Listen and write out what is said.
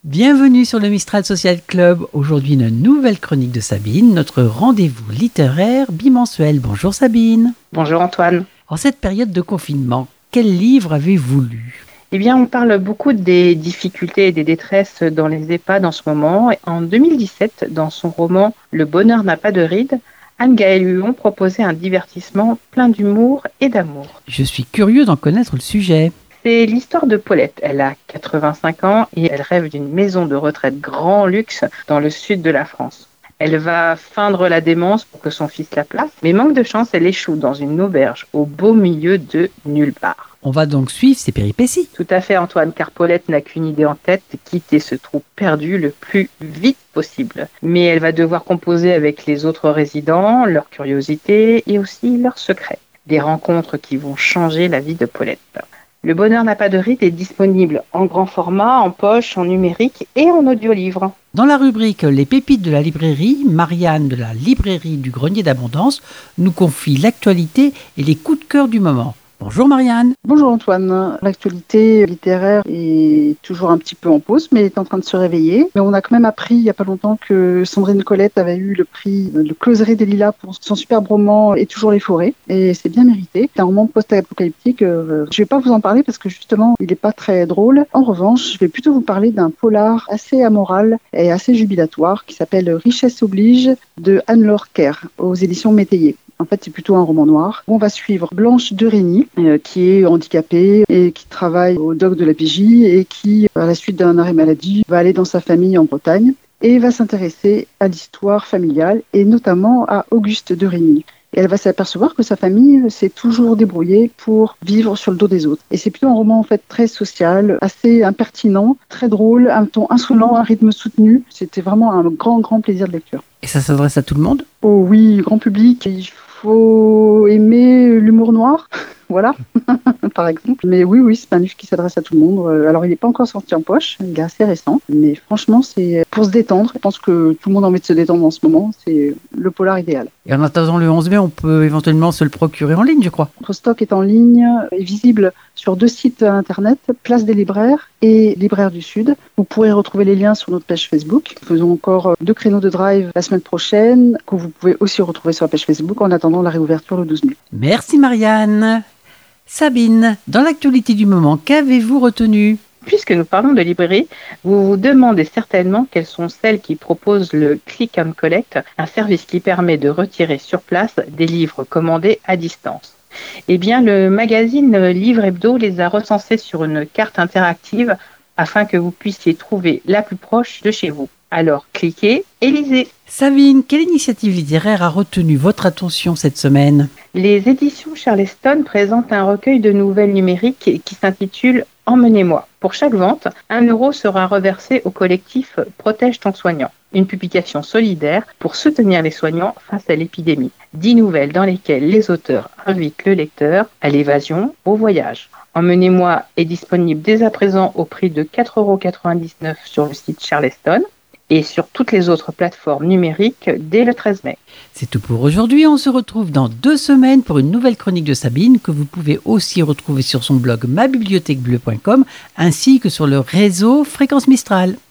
Bienvenue sur le Mistral Social Club. Aujourd'hui, une nouvelle chronique de Sabine, notre rendez-vous littéraire bimensuel. Bonjour Sabine. Bonjour Antoine. En cette période de confinement, quel livre avez-vous lu ? Eh bien, on parle beaucoup des difficultés et des détresses dans les EHPAD en ce moment. En 2017, dans son roman Le bonheur n'a pas de rides, Anne-Gaëlle Huon proposait un divertissement plein d'humour et d'amour. Je suis curieux d'en connaître le sujet. C'est l'histoire de Paulette. Elle a 85 ans et elle rêve d'une maison de retraite grand luxe dans le sud de la France. Elle va feindre la démence pour que son fils la place, mais manque de chance, elle échoue dans une auberge au beau milieu de nulle part. On va donc suivre ses péripéties. Tout à fait Antoine, car Paulette n'a qu'une idée en tête, quitter ce trou perdu le plus vite possible. Mais elle va devoir composer avec les autres résidents, leurs curiosités et aussi leurs secrets. Des rencontres qui vont changer la vie de Paulette. Le bonheur n'a pas de ride est disponible en grand format, en poche, en numérique et en audiolivre. Dans la rubrique Les pépites de la librairie, Marianne de la librairie du Grenier d'Abondance nous confie l'actualité et les coups de cœur du moment. Bonjour Marianne. Bonjour Antoine. L'actualité littéraire est toujours un petit peu en pause, mais est en train de se réveiller. Mais on a quand même appris il n'y a pas longtemps que Sandrine Colette avait eu le prix de Closerie des Lilas pour son superbe roman Et toujours les forêts. Et c'est bien mérité. C'est un roman post-apocalyptique. Je ne vais pas vous en parler parce que justement, il n'est pas très drôle. En revanche, je vais plutôt vous parler d'un polar assez amoral et assez jubilatoire qui s'appelle Richesse oblige de Anne-Laure Kerr aux éditions Métayer. En fait, c'est plutôt un roman noir. On va suivre Blanche de Régny, qui est handicapée et qui travaille au doc de la PJ et qui, à la suite d'un arrêt maladie, va aller dans sa famille en Bretagne et va s'intéresser à l'histoire familiale et notamment à Auguste de Régny. Et elle va s'apercevoir que sa famille s'est toujours débrouillée pour vivre sur le dos des autres. Et c'est plutôt un roman en fait très social, assez impertinent, très drôle, un ton insolent, un rythme soutenu. C'était vraiment un grand plaisir de lecture. Et ça s'adresse à tout le monde ? Oh oui, grand public. Il faut aimer l'humour noir, voilà, par exemple. Mais oui, c'est un livre qui s'adresse à tout le monde. Alors, il n'est pas encore sorti en poche, il est assez récent. Mais franchement, c'est pour se détendre. Je pense que tout le monde a envie de se détendre en ce moment. C'est le polar idéal. Et en attendant le 11 mai, on peut éventuellement se le procurer en ligne, je crois. Notre stock est en ligne, est visible sur 2 sites internet, Place des Libraires et Libraires du Sud. Vous pourrez retrouver les liens sur notre page Facebook. Nous faisons encore 2 créneaux de drive la semaine prochaine, que vous pouvez aussi retrouver sur la page Facebook en attendant la réouverture le 12 mai. Merci Marianne. Sabine, dans l'actualité du moment, qu'avez-vous retenu ? Puisque nous parlons de librairie, vous vous demandez certainement quelles sont celles qui proposent le Click and Collect, un service qui permet de retirer sur place des livres commandés à distance. Eh bien, le magazine Livre Hebdo les a recensés sur une carte interactive afin que vous puissiez trouver la plus proche de chez vous. Alors, cliquez et lisez. Sabine, quelle initiative littéraire a retenu votre attention cette semaine ? Les éditions Charleston présentent un recueil de nouvelles numériques qui s'intitule « Emmenez-moi ». Pour chaque vente, 1 euro sera reversé au collectif Protège ton soignant, une publication solidaire pour soutenir les soignants face à l'épidémie. 10 nouvelles dans lesquelles les auteurs invitent le lecteur à l'évasion, au voyage. Emmenez-moi est disponible dès à présent au prix de 4,99 € sur le site Charleston et sur toutes les autres plateformes numériques dès le 13 mai. C'est tout pour aujourd'hui. On se retrouve dans 2 semaines pour une nouvelle chronique de Sabine que vous pouvez aussi retrouver sur son blog mabibliothèquebleu.com ainsi que sur le réseau Fréquence Mistral.